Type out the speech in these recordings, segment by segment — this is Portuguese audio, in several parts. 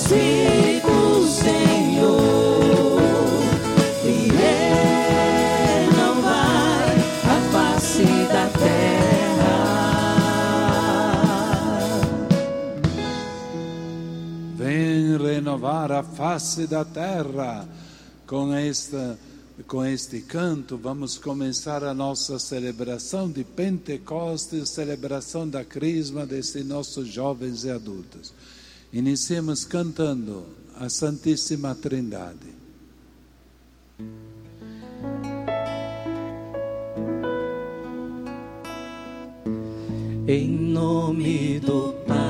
Espírito, Senhor, e renovai a face da terra. Vem renovar a face da terra. Com este canto, vamos começar a nossa celebração de Pentecostes, celebração da Crisma desses nossos jovens e adultos. Iniciemos cantando a Santíssima Trindade. Em nome do Pai,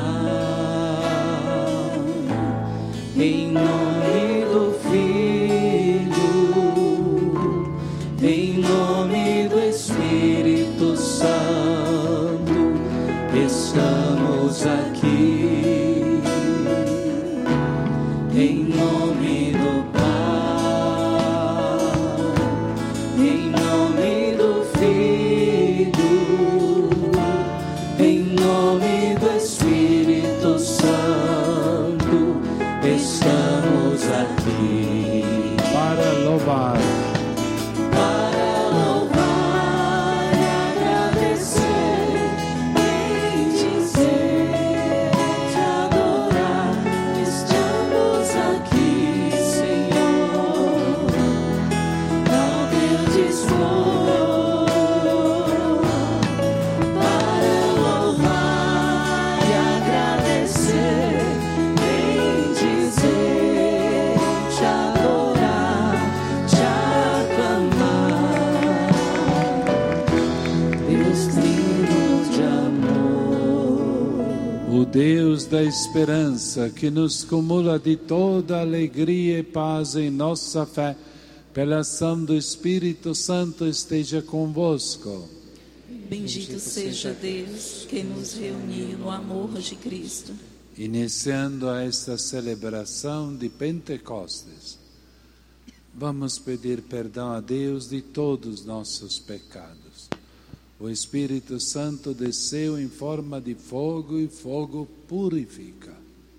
em nome do Filho, em nome do Espírito Santo, estamos aqui. Em nome do Pai, em nome do Filho, em nome do Espírito Santo, estamos aqui Para louvar. Deus da esperança, que nos cumula de toda alegria e paz em nossa fé, pela ação do Espírito Santo, esteja convosco. Bendito seja Deus que nos reuniu no amor de Cristo. Iniciando esta celebração de Pentecostes, vamos pedir perdão a Deus de todos os nossos pecados. O Espírito Santo desceu em forma de fogo e fogo purifica.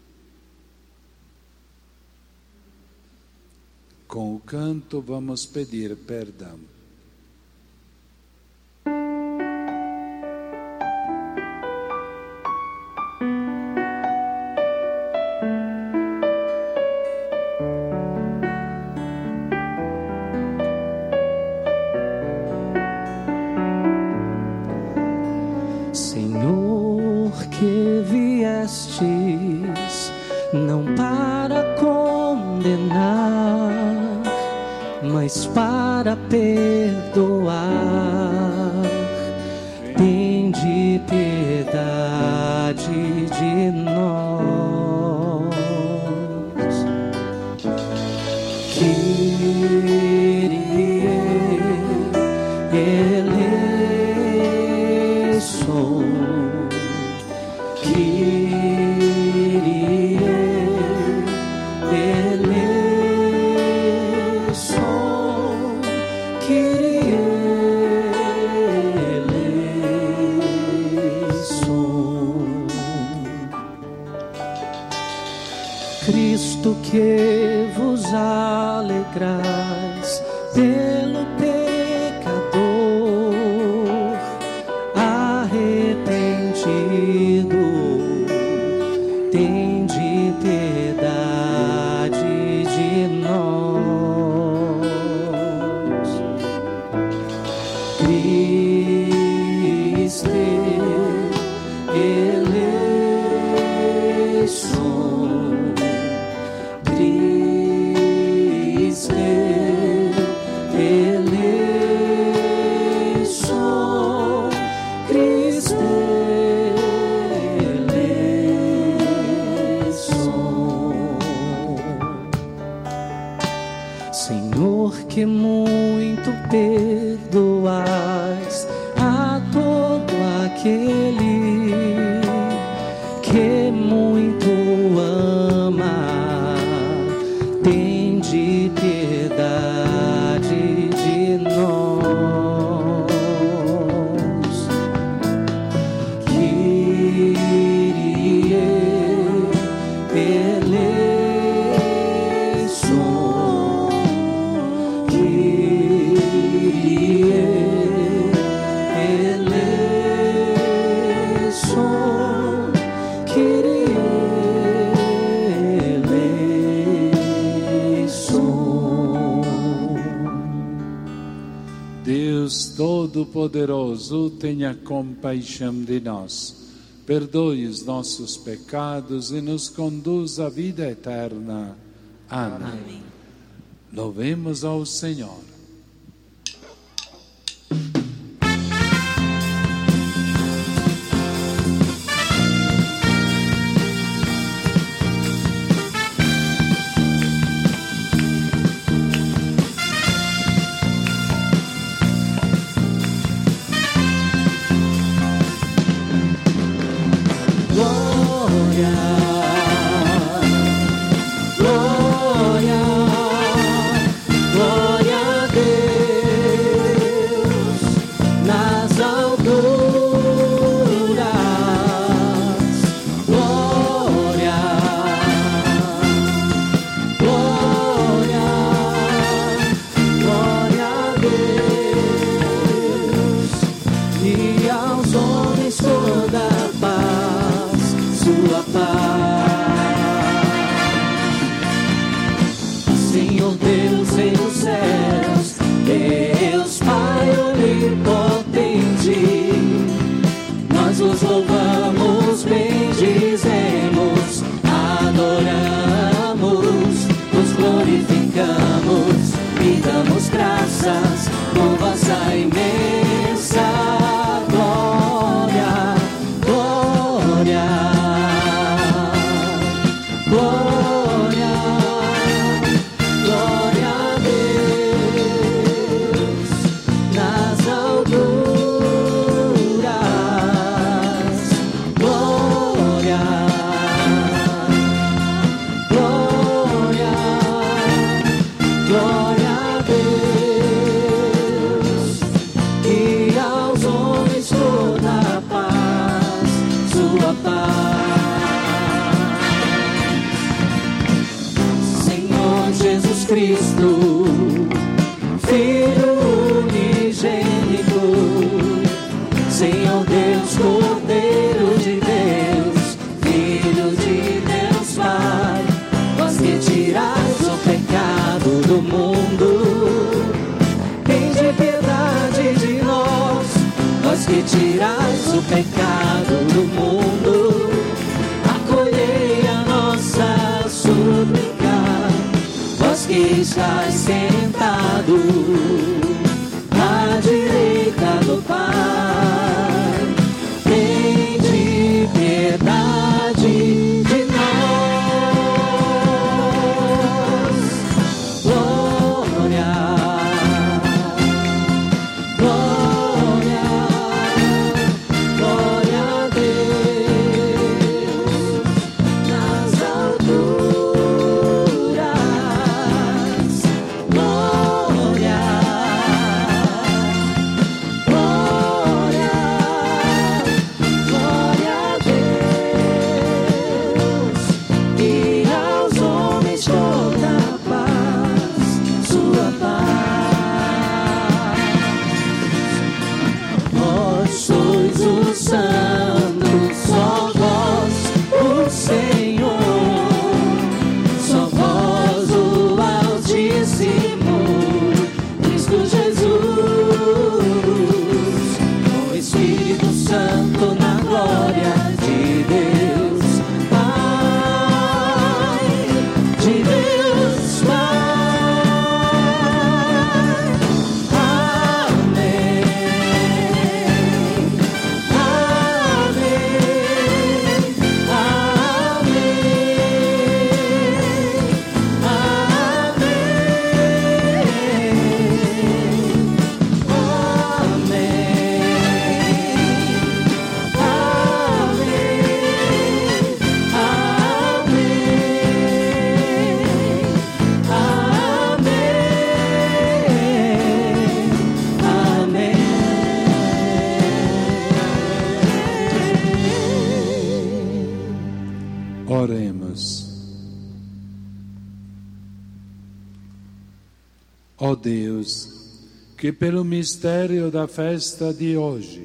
Com o canto vamos pedir perdão. Não para condenar, mas para perdoar. Tende piedade de nós. Kyrie eleison, Kyrie eleison, Kyrie eleison. Cristo, que vos alegrais pelo pecador arrependido, tende piedade de nós. Cristo eleison, Cristo eleison, Cristo eleison. Senhor, que muito perdoais a todo aquele que muito ama, tende piedade de nós. Kyrie eleison, Todo-Poderoso, tenha compaixão de nós, perdoe os nossos pecados e nos conduz à vida eterna. Amém. Amém. Louvemos ao Senhor. Ó Deus, que pelo mistério da festa de hoje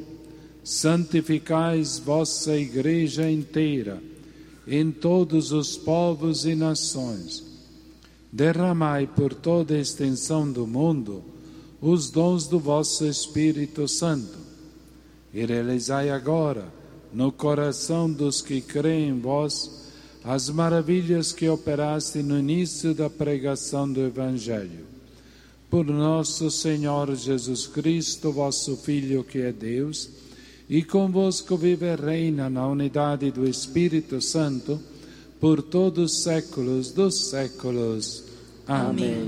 santificais vossa Igreja inteira em todos os povos e nações, derramai por toda a extensão do mundo os dons do vosso Espírito Santo, e realizai agora, no coração dos que creem em vós, as maravilhas que operaste no início da pregação do Evangelho. Por nosso Senhor Jesus Cristo, vosso Filho, que é Deus, e convosco vive e reina na unidade do Espírito Santo, por todos os séculos dos séculos. Amém.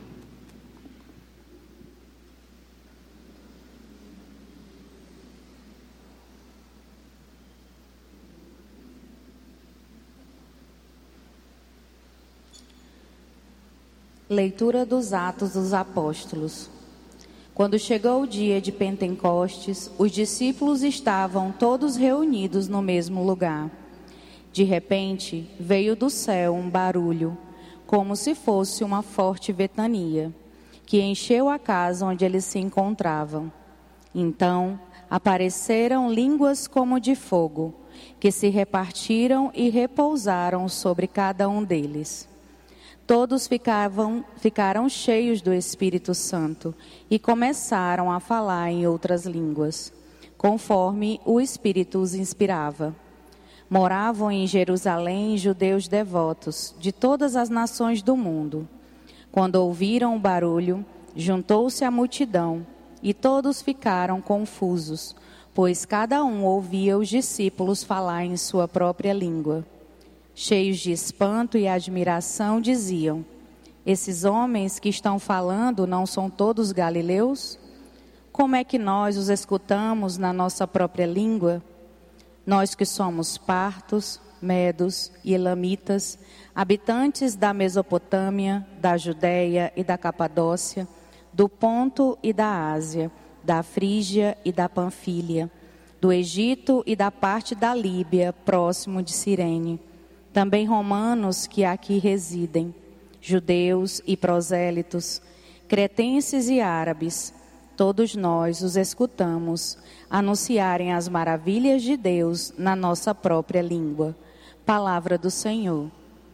Leitura dos Atos dos Apóstolos. Quando chegou o dia de Pentecostes, os discípulos estavam todos reunidos no mesmo lugar. De repente, veio do céu um barulho, como se fosse uma forte ventania, que encheu a casa onde eles se encontravam. Então, apareceram línguas como de fogo, que se repartiram e repousaram sobre cada um deles. Todos ficaram cheios do Espírito Santo e começaram a falar em outras línguas, conforme o Espírito os inspirava. Moravam em Jerusalém judeus devotos de todas as nações do mundo. Quando ouviram o barulho, juntou-se a multidão e todos ficaram confusos, pois cada um ouvia os discípulos falar em sua própria língua. Cheios de espanto e admiração, diziam: esses homens que estão falando não são todos galileus? Como é que nós os escutamos na nossa própria língua? Nós que somos partos, medos e elamitas, habitantes da Mesopotâmia, da Judéia e da Capadócia, do Ponto e da Ásia, da Frígia e da Panfília, do Egito e da parte da Líbia, próximo de Cirene, também romanos que aqui residem, judeus e prosélitos, cretenses e árabes, todos nós os escutamos anunciarem as maravilhas de Deus na nossa própria língua. Palavra do Senhor.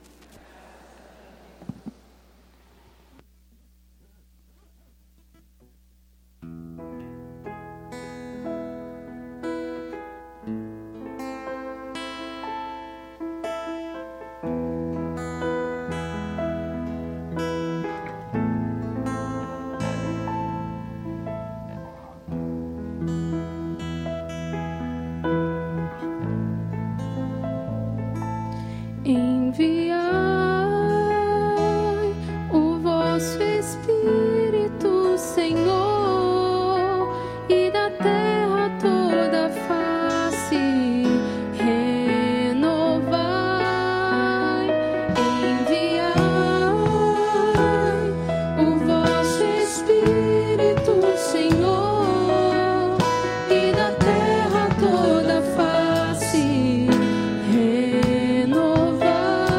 Enviai o vosso Espírito, Senhor, e da terra toda a face renovai. Enviai o vosso Espírito, Senhor, e da terra toda a face renovai.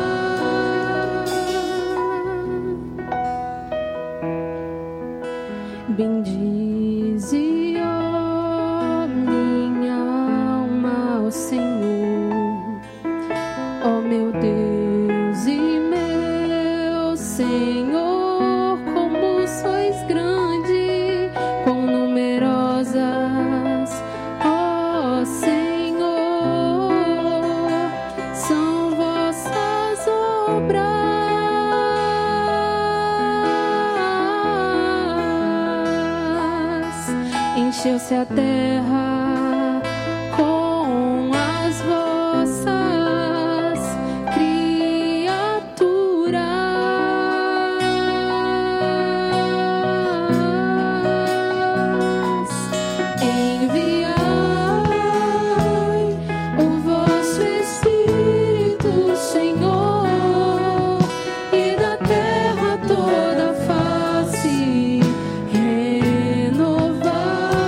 Bendize, ó minha alma, ao Senhor, ó meu Deus e meu Senhor, como sois grande, quão numerosas, ó Senhor, são vossas obras. Encheu-se a terra com as vossas criaturas. Enviai o vosso Espírito, Senhor, e da terra toda a face renovai.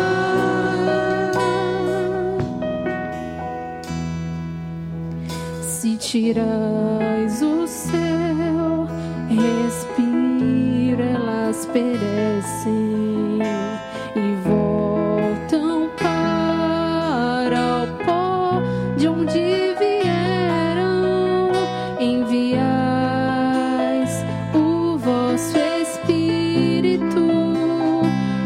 Se tirais o céu, respiro, elas perecem e voltam para o pó de onde vieram. Enviais o vosso Espírito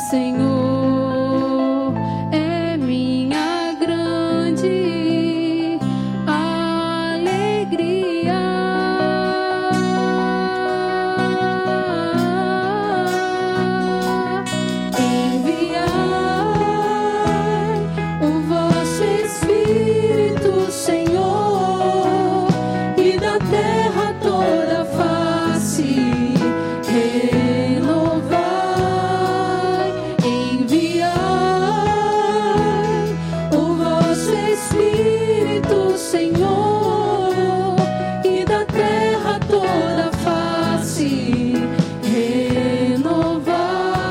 Senhor é minha grande alegria. Enviai o vosso Espírito, Senhor, e da terra toda face renovai. Enviai o vosso Espírito, Senhor, e da terra toda face renovai.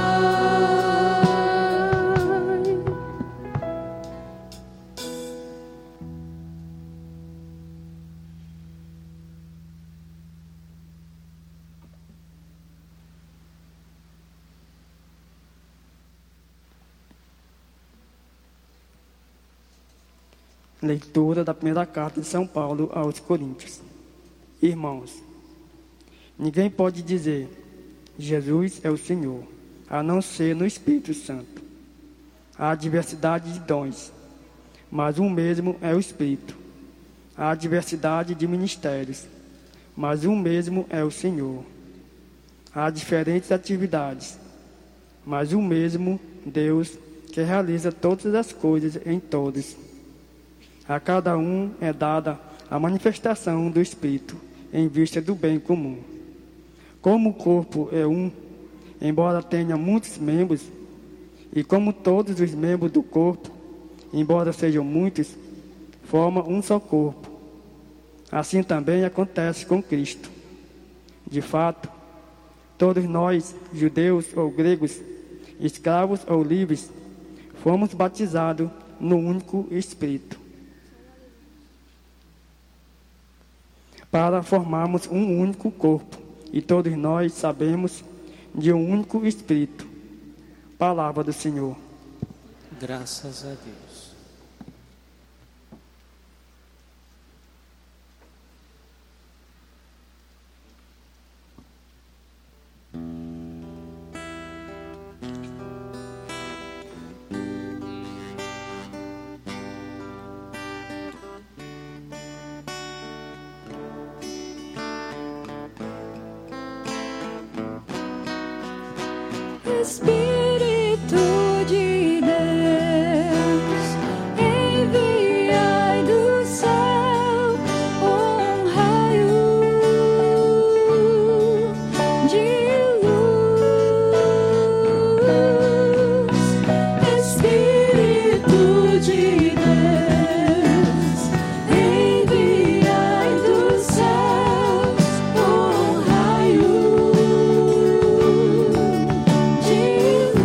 Leitura da primeira carta de São Paulo aos Coríntios. Irmãos, ninguém pode dizer Jesus é o Senhor, a não ser no Espírito Santo. Há diversidade de dons, mas um mesmo é o Espírito. Há diversidade de ministérios, mas um mesmo é o Senhor. Há diferentes atividades, mas o mesmo Deus que realiza todas as coisas em todos. A cada um é dada a manifestação do Espírito em vista do bem comum. Como o corpo é um, embora tenha muitos membros, e como todos os membros do corpo, embora sejam muitos, formam um só corpo. Assim também acontece com Cristo. De fato, todos nós, judeus ou gregos, escravos ou livres, fomos batizados no único Espírito, para formarmos um único corpo, e todos nós sabemos de um único Espírito. Palavra do Senhor. Graças a Deus. Espírito de Deus, enviai do céu um raio de luz. Espírito de Deus, enviai do céu um raio de luz.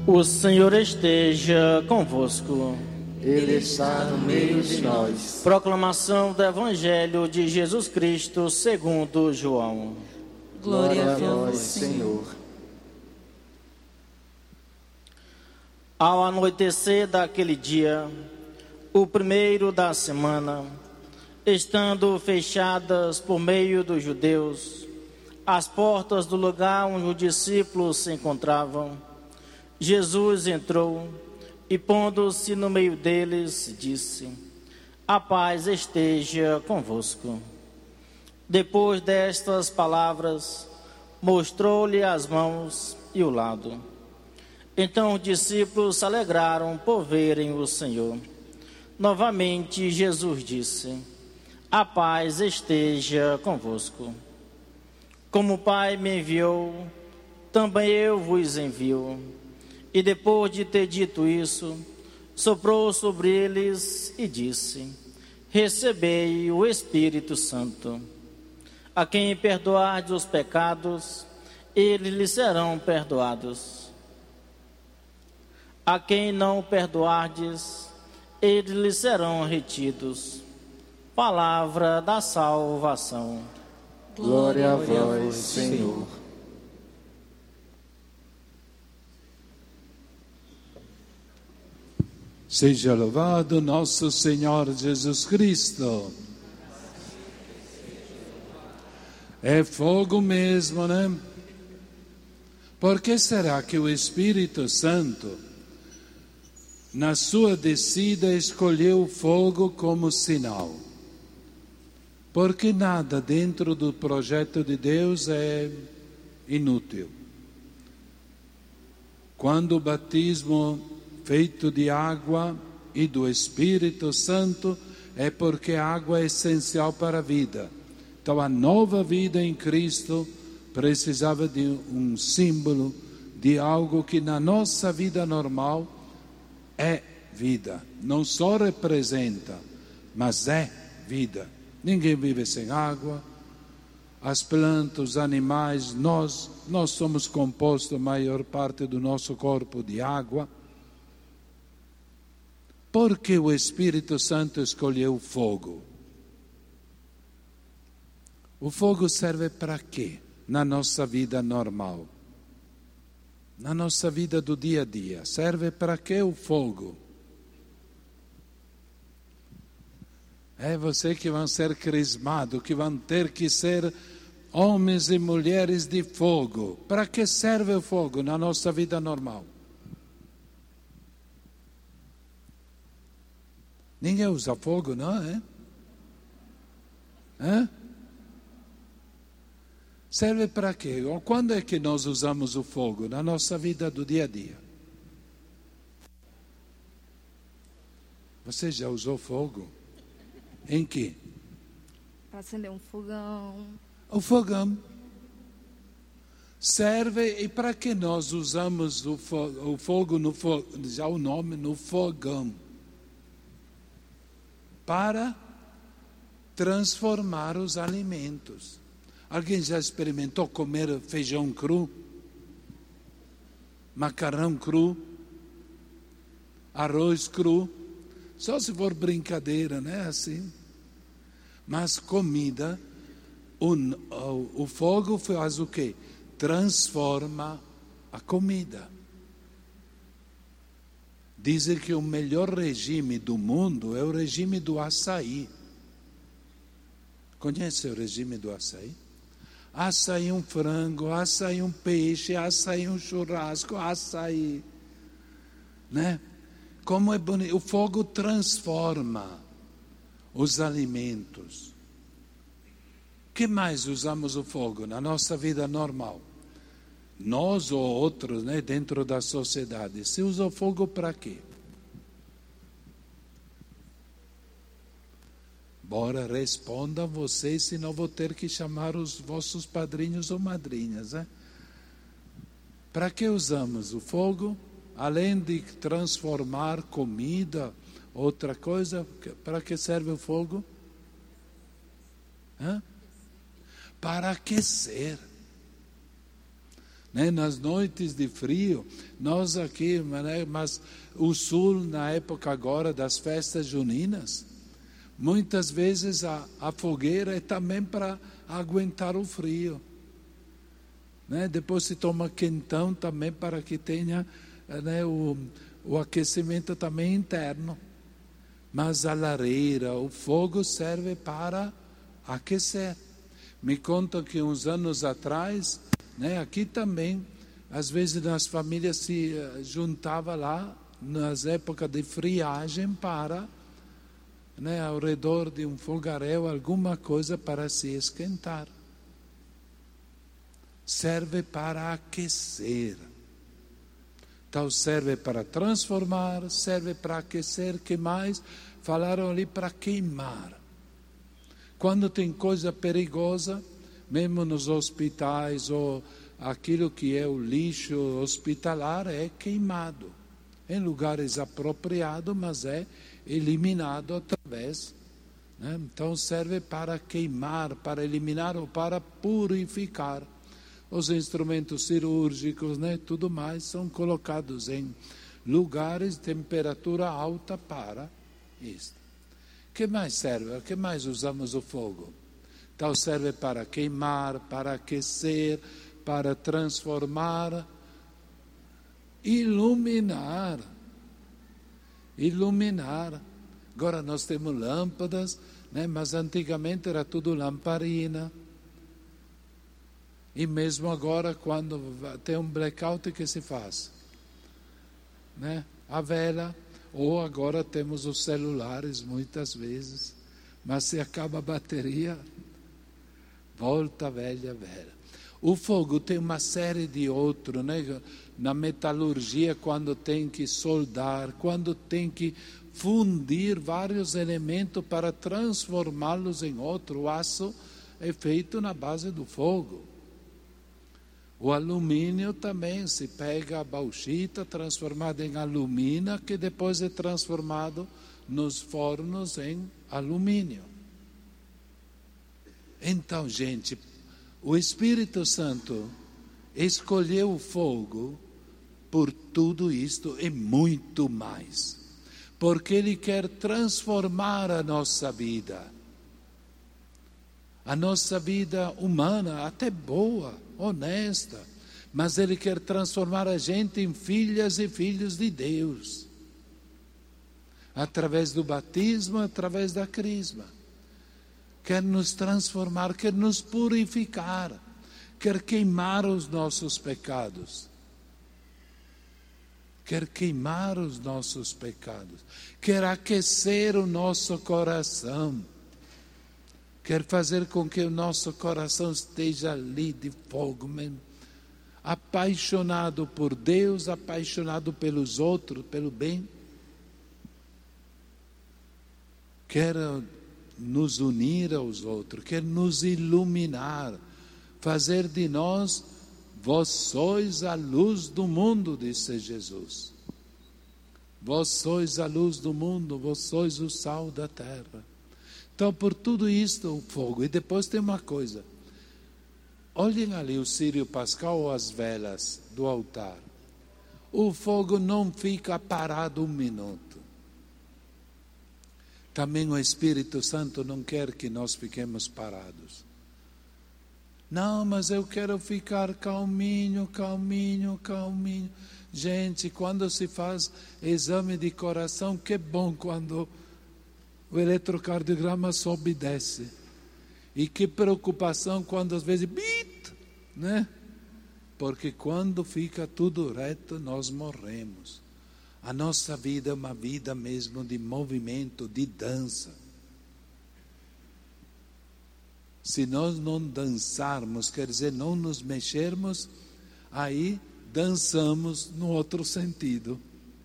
O Senhor esteja convosco. Ele está no meio de nós. Proclamação do Evangelho de Jesus Cristo segundo João. Glória a vós, Senhor. Ao anoitecer daquele dia, o primeiro da semana, estando fechadas por meio dos judeus as portas do lugar onde os discípulos se encontravam, Jesus entrou e, pondo-se no meio deles, disse: a paz esteja convosco. Depois destas palavras, mostrou-lhe as mãos e o lado. Então os discípulos se alegraram por verem o Senhor. Novamente Jesus disse: a paz esteja convosco. Como o Pai me enviou, também eu vos envio. E depois de ter dito isso, soprou sobre eles e disse: recebei o Espírito Santo. A quem perdoardes os pecados, eles lhes serão perdoados. A quem não perdoardes, eles lhes serão retidos. Palavra da salvação. Glória a vós, Senhor. Seja louvado nosso Senhor Jesus Cristo. É fogo mesmo, né? Por que será que o Espírito Santo, na sua descida, escolheu o fogo como sinal? Porque nada dentro do projeto de Deus é inútil. Quando o batismo feito de água e do Espírito Santo, é porque a água é essencial para a vida. Então a nova vida em Cristo precisava de um símbolo, de algo que na nossa vida normal é vida. Não só representa, mas é vida. Ninguém vive sem água. As plantas, os animais, nós somos compostos, a maior parte do nosso corpo, de água. Por que o Espírito Santo escolheu o fogo? O fogo serve para quê? Na nossa vida normal. Na nossa vida do dia a dia. Serve para quê o fogo? É você que vão ser crismados, que vão ter que ser homens e mulheres de fogo. Para que serve o fogo na nossa vida normal? Ninguém usa fogo, não é? Serve para quê? Ou quando é que nós usamos o fogo? Na nossa vida do dia a dia. Você já usou fogo? Em que? Para acender um fogão. O fogão. Serve, e para que nós usamos o fogo no fogo? Já o nome, no fogão. Para transformar os alimentos. Alguém já experimentou comer feijão cru? Macarrão cru? Arroz cru? Só se for brincadeira, né? Assim. Mas comida, o fogo faz o quê? Transforma a comida. Dizem que o melhor regime do mundo é o regime do açaí. Conhece o regime do açaí? Açaí um frango, açaí um peixe, açaí um churrasco, açaí. Né? Como é bonito. O fogo transforma os alimentos. Que mais usamos o fogo na nossa vida normal? Nós ou outros, né, dentro da sociedade. Se usa o fogo para quê? Bora, respondam vocês, senão vou ter que chamar os vossos padrinhos ou madrinhas. Né? Para que usamos o fogo? Além de transformar comida, outra coisa, para que serve o fogo? Para aquecer. né? Nas noites de frio, nós aqui, né? Mas o sul, na época agora das festas juninas, muitas vezes a fogueira é também para aguentar o frio, né? Depois se toma quentão também para que tenha, né, o aquecimento também interno. Mas a lareira, o fogo serve para aquecer. Me contam que uns anos atrás, né, aqui também, às vezes nas famílias se juntava lá, nas épocas de friagem, para, né, ao redor de um fogaréu, alguma coisa para se esquentar. Serve para aquecer. Então serve para transformar, serve para aquecer, que mais? Falaram ali para queimar. Quando tem coisa perigosa, mesmo nos hospitais, ou aquilo que é o lixo hospitalar é queimado. Em lugares apropriados, mas é eliminado através. Né? Então serve para queimar, para eliminar ou para purificar. Os instrumentos cirúrgicos, né, tudo mais, são colocados em lugares de temperatura alta para isto. Que mais serve? Que mais usamos o fogo? Então serve para queimar, para aquecer, para transformar, iluminar. Iluminar. Agora nós temos lâmpadas, né, mas antigamente era tudo lamparina. E mesmo agora, quando tem um blackout, o que se faz? Né? A vela, ou agora temos os celulares muitas vezes, mas se acaba a bateria, volta a velha vela. O fogo tem uma série de outros, né? Na metalurgia, quando tem que soldar, quando tem que fundir vários elementos para transformá-los em outro, o aço é feito na base do fogo. O alumínio também, se pega a bauxita transformada em alumina, que depois é transformado nos fornos em alumínio. Então, gente, o Espírito Santo escolheu o fogo por tudo isto e muito mais. Porque Ele quer transformar a nossa vida. A nossa vida humana, até boa, honesta, mas Ele quer transformar a gente em filhas e filhos de Deus, através do batismo, através da crisma. Quer nos transformar, quer nos purificar, quer queimar os nossos pecados. Quer queimar os nossos pecados, quer aquecer o nosso coração. Quer fazer com que o nosso coração esteja ali de fogo mesmo. Apaixonado por Deus, apaixonado pelos outros, pelo bem. Quer nos unir aos outros, quer nos iluminar. Fazer de nós, vós sois a luz do mundo, disse Jesus. Vós sois a luz do mundo, vós sois o sal da terra. Então, por tudo isto, o fogo. E depois tem uma coisa. Olhem ali o círio pascal ou as velas do altar. O fogo não fica parado um minuto. Também o Espírito Santo não quer que nós fiquemos parados. Não, mas eu quero ficar calminho, calminho, calminho. Gente, quando se faz exame de coração, que bom quando o eletrocardiograma sobe e desce. E que preocupação quando às vezes bit, né? Porque quando fica tudo reto, nós morremos. A nossa vida é uma vida mesmo de movimento, de dança. Se nós não dançarmos, quer dizer, não nos mexermos, aí dançamos no outro sentido,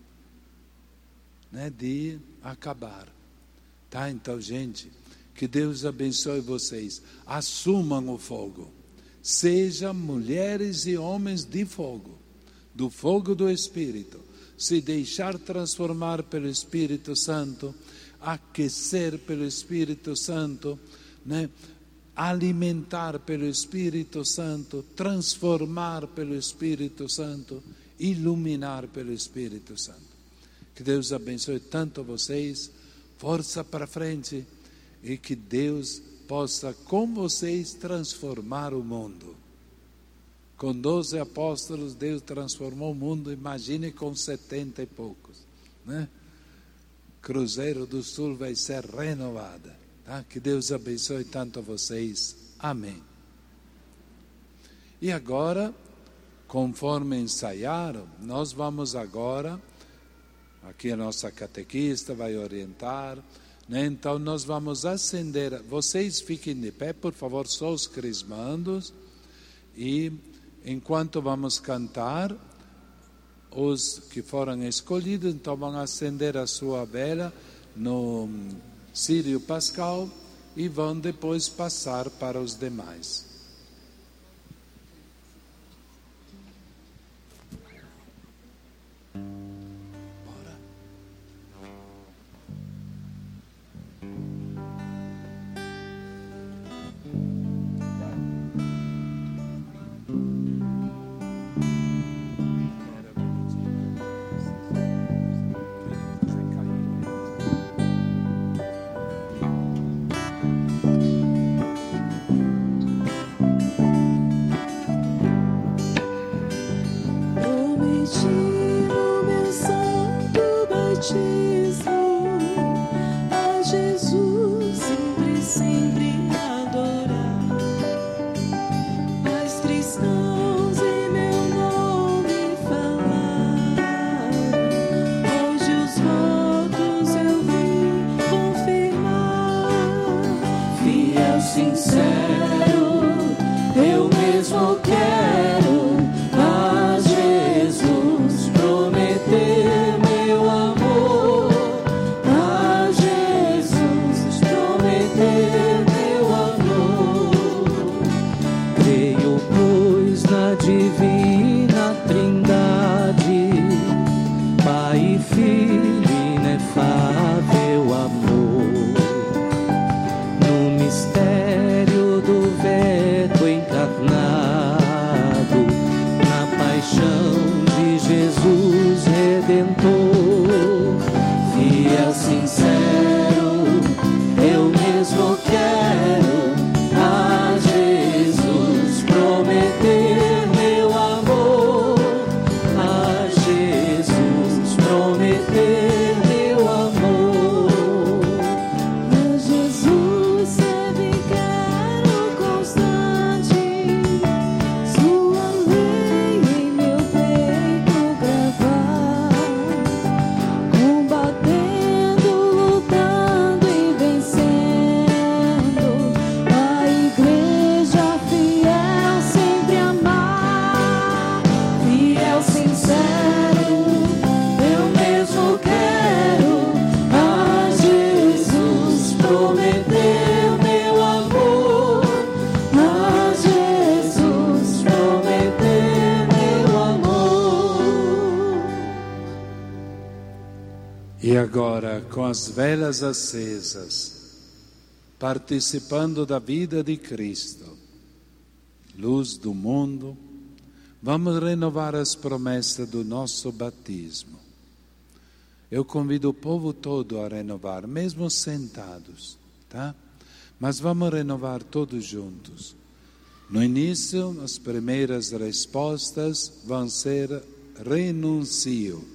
né? De acabar. Tá, então, gente, que Deus abençoe vocês. Assumam o fogo. Sejam mulheres e homens de fogo, do fogo do Espírito. Se deixar transformar pelo Espírito Santo, aquecer pelo Espírito Santo, né? alimentar pelo Espírito Santo, transformar pelo Espírito Santo, iluminar pelo Espírito Santo. Que Deus abençoe tanto vocês, força para frente, e que Deus possa com vocês transformar o mundo. Com 12 apóstolos Deus transformou o mundo, imagine com 70 e poucos, né? Cruzeiro do Sul vai ser renovada, tá? Que Deus abençoe tanto vocês, amém. E agora, conforme ensaiaram, nós vamos agora, aqui a nossa catequista vai orientar, né? Então nós vamos acender, vocês fiquem de pé, por favor, só os crismandos, e enquanto vamos cantar, os que foram escolhidos, então vão acender a sua vela no Círio Pascal e vão depois passar para os demais. E agora, com as velas acesas, participando da vida de Cristo, luz do mundo, vamos renovar as promessas do nosso batismo. Eu convido o povo todo a renovar, mesmo sentados, tá? Mas vamos renovar todos juntos. No início, as primeiras respostas vão ser renuncio.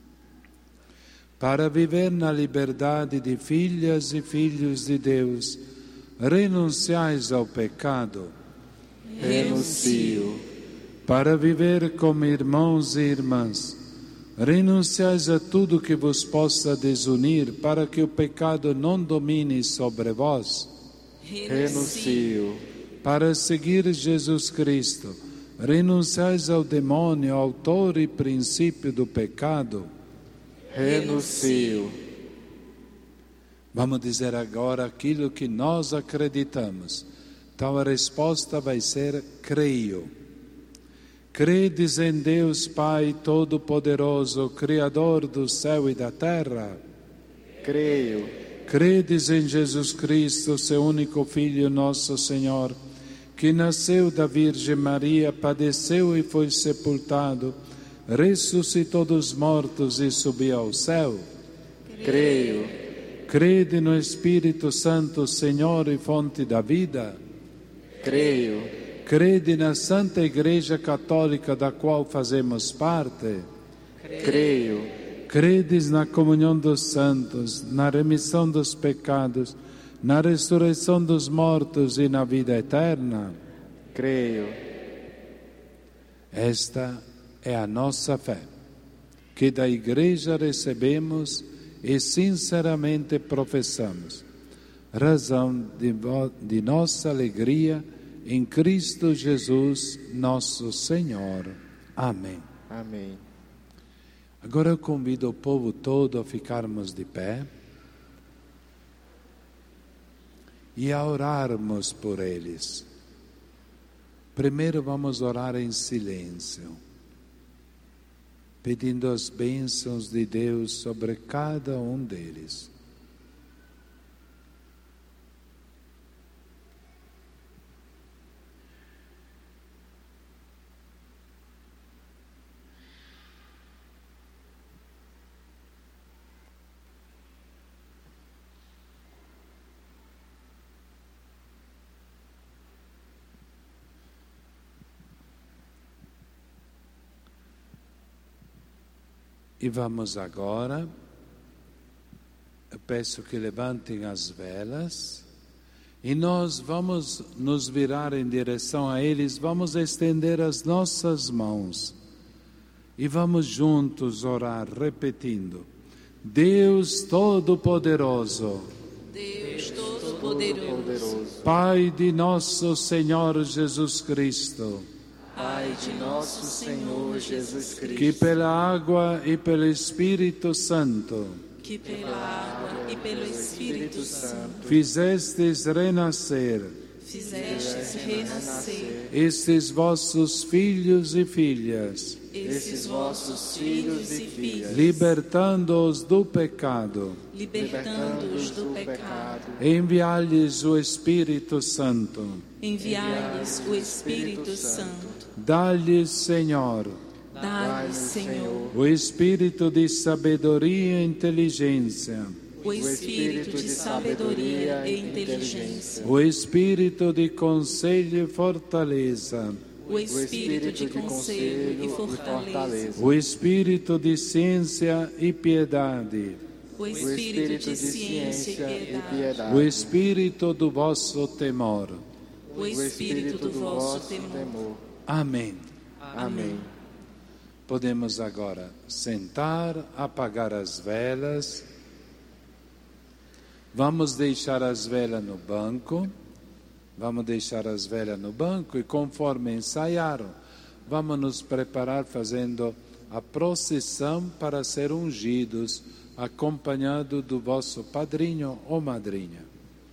Para viver na liberdade de filhas e filhos de Deus, renunciais ao pecado. Renuncio. Para viver como irmãos e irmãs, renunciais a tudo que vos possa desunir, para que o pecado não domine sobre vós. Renuncio. Para seguir Jesus Cristo, renunciais ao demônio, autor e princípio do pecado. Renuncio. Vamos dizer agora aquilo que nós acreditamos. Então a resposta vai ser: creio. Credes em Deus Pai Todo-Poderoso, Criador do céu e da terra? Creio. Credes em Jesus Cristo, seu único Filho, nosso Senhor, que nasceu da Virgem Maria, padeceu e foi sepultado, ressuscitou dos mortos e subiu ao céu. Creio. Crede no Espírito Santo, Senhor e fonte da vida. Creio. Crede na Santa Igreja Católica, da qual fazemos parte. Creio. Credes na comunhão dos santos, na remissão dos pecados, na ressurreição dos mortos e na vida eterna. Creio. Esta é a nossa fé, que da Igreja recebemos e sinceramente professamos, razão de nossa alegria em Cristo Jesus, nosso Senhor. Amém. Amém. Agora eu convido o povo todo a ficarmos de pé e a orarmos por eles. Primeiro vamos orar em silêncio, pedindo as bênçãos de Deus sobre cada um deles. E vamos agora, eu peço que levantem as velas e nós vamos nos virar em direção a eles, vamos estender as nossas mãos e vamos juntos orar, repetindo: Deus Todo-Poderoso, Deus Todo-Poderoso, Pai de nosso Senhor Jesus Cristo, Pai de nosso Senhor Jesus Cristo, que pela água e pelo Espírito Santo que pela água e pelo Espírito Santo fizestes renascer estes vossos filhos e filhas, libertando-os do pecado, enviai-lhes o Espírito Santo. Enviai-lhes o Espírito Santo. Dá-lhes, Senhor, Senhor, o espírito de sabedoria e inteligência, o espírito de sabedoria e inteligência, o espírito de conselho e fortaleza, o espírito de conselho e fortaleza, o espírito de ciência e piedade, o espírito de ciência e piedade, o espírito do vosso temor. O espírito do vosso temor. Amém. Amém. Podemos agora sentar, apagar as velas. Vamos deixar as velas no banco. Vamos deixar as velas no banco e, conforme ensaiaram, vamos nos preparar fazendo a procissão para ser ungidos, acompanhado do vosso padrinho ou madrinha.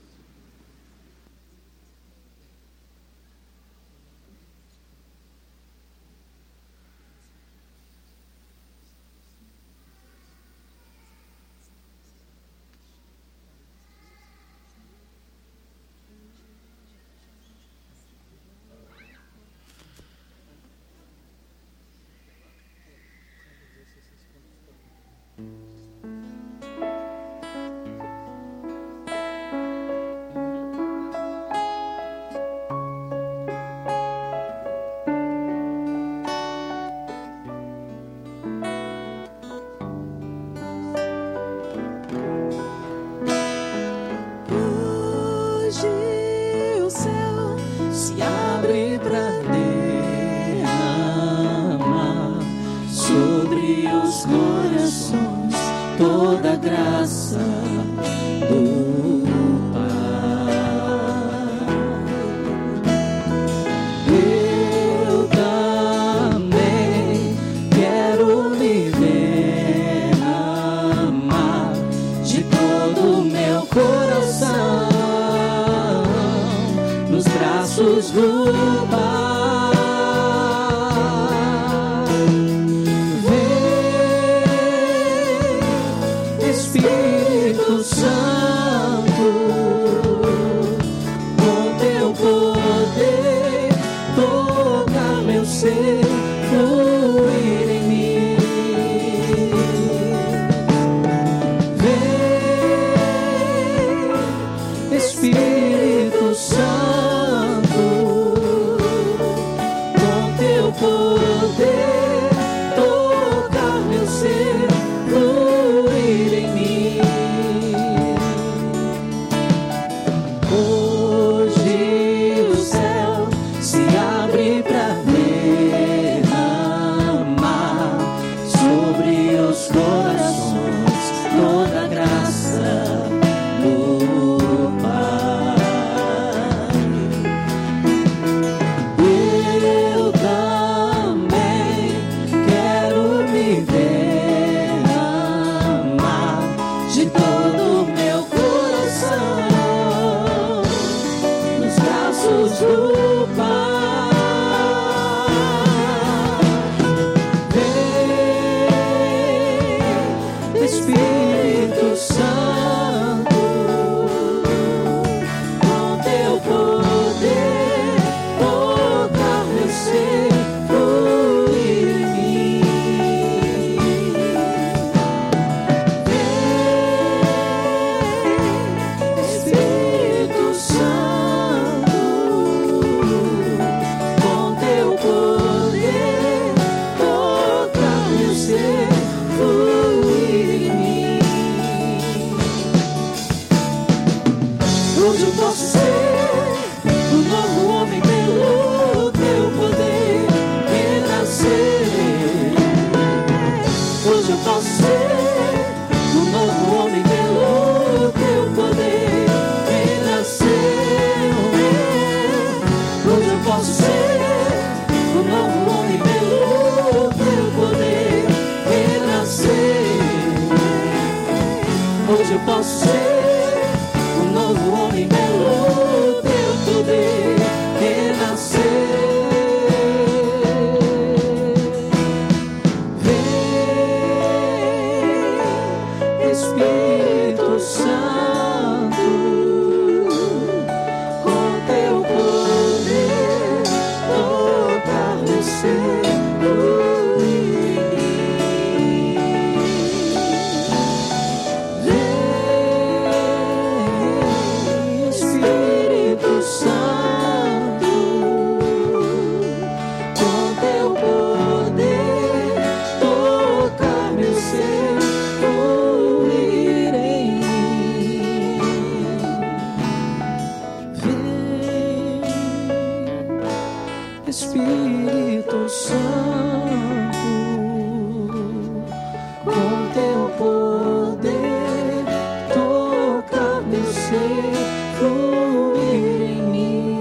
toda graça do Pai. Eu também quero viver, amar de todo o meu coração nos braços do Pai. Espírito Santo, nossos corações toda a graça do Pai. Eu também quero me derramar de todo o meu coração nos braços do Pai. Espírito Santo, com teu poder, tocar meu ser, fluir em mim. Vem, Espírito Santo, com teu poder, tocar meu ser, fluir em mim. Hoje eu posso ser um novo homem pelo teu poder renascer. Hoje eu posso ser um novo homem pelo teu poder renascer. Hoje eu posso ser um novo homem pelo teu poder renascer. Hoje eu posso ser um novo homem pelo teu poder renascer. Vem, Espírito Santo, com teu poder, tocar meu ser, fluir em mim. Vem, Espírito Santo, com teu poder, tocar meu ser, fluir em mim. Vem, Espírito Santo, com teu poder, tocar meu ser, fluir em mim.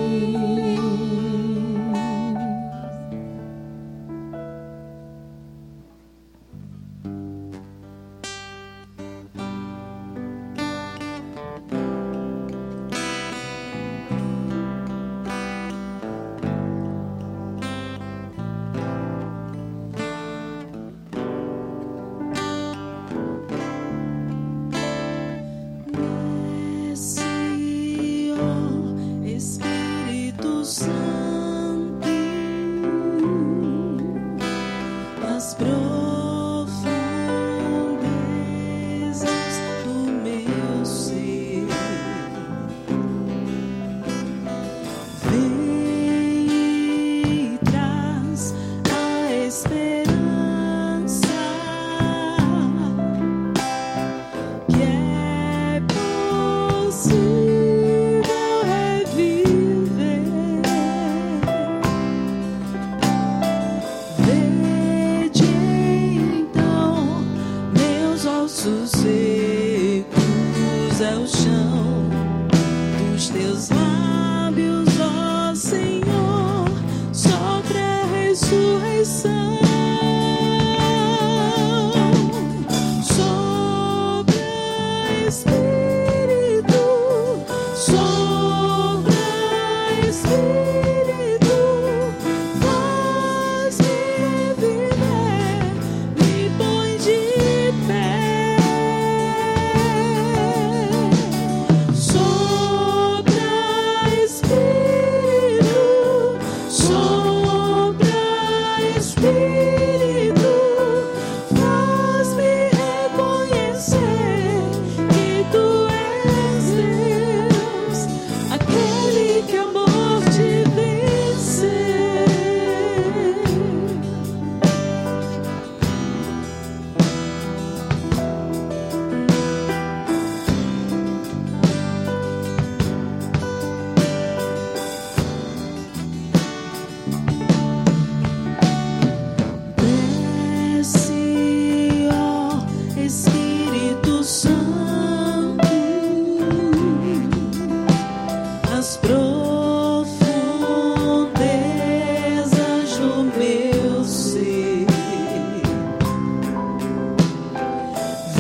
Desce, ó Espírito Santo, as profundezas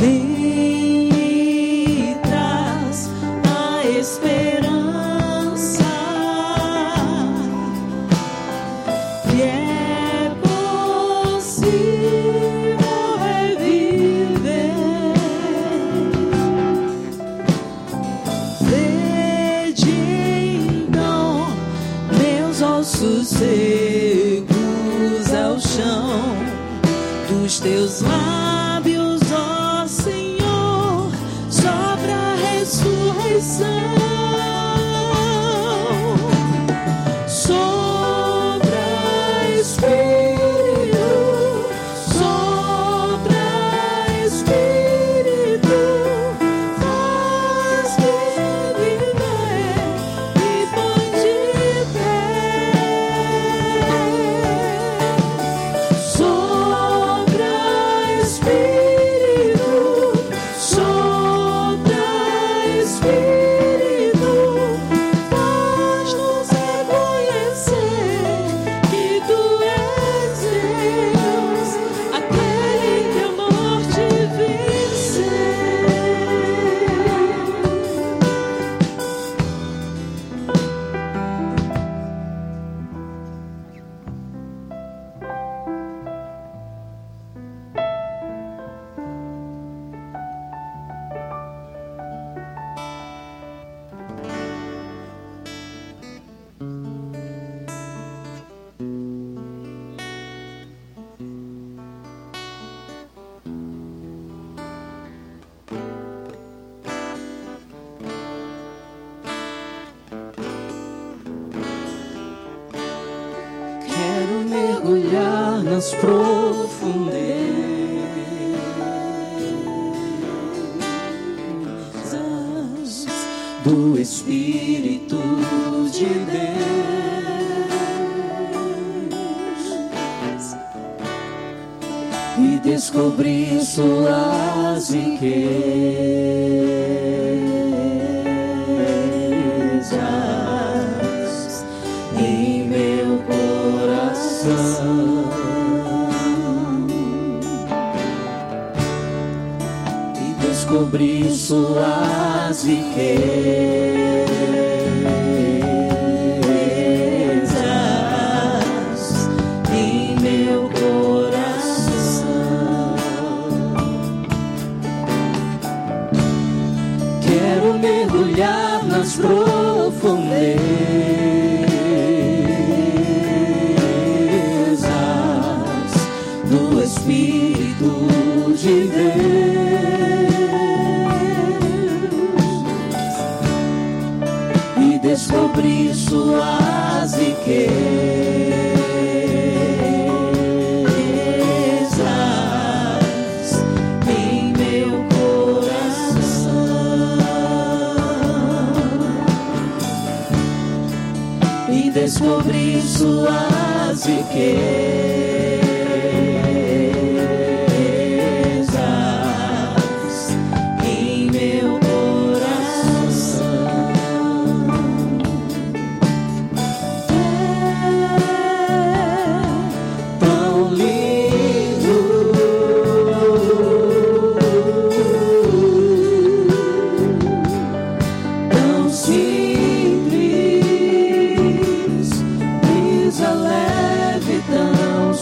Vem e traz a esperança que é possível reviver. Vede então meus ossos secos ao chão dos teus lábios, ó Senhor, sobra a ressurreição. Sobra Espírito, sobra Espírito, faz-me viver e põe de pé. Sobra Espírito, sobra Espírito, faz-nos reconhecer que Tu és Deus, aquele que a morte venceu. Quero mergulhar nas profundezas do Espírito de Deus e descobrir suas riquezas em meu coração e descobrir suas riquezas em meu coração. Quero mergulhar nas profundezas do Espírito de Deus e descobrir suas riquezas em meu coração e descobrir suas riquezas em meu coração. É tão lindo, tão simples, brisa leve, tão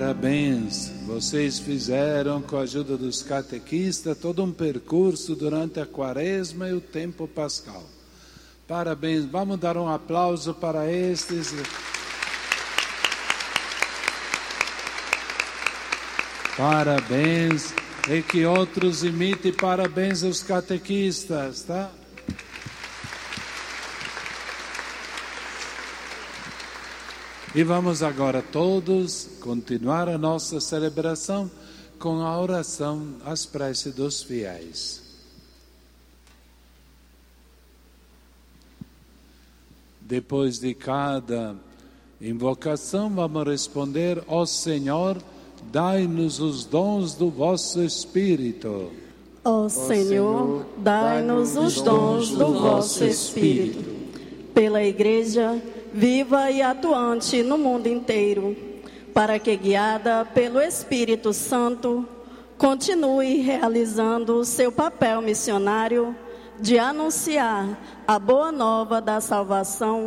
Parabéns, vocês fizeram com a ajuda dos catequistas todo um percurso durante a quaresma e o tempo pascal. Parabéns, vamos dar um aplauso para estes. Parabéns, e que outros imitem parabéns aos catequistas, tá? E vamos agora todos continuar a nossa celebração com a oração, as preces dos fiéis. Depois de cada invocação, vamos responder: ó Senhor, dai-nos os dons do vosso Espírito. Ó Senhor, dai-nos os dons do vosso Espírito. Pela Igreja viva e atuante no mundo inteiro, para que, guiada pelo Espírito Santo, continue realizando o seu papel missionário de anunciar a boa nova da salvação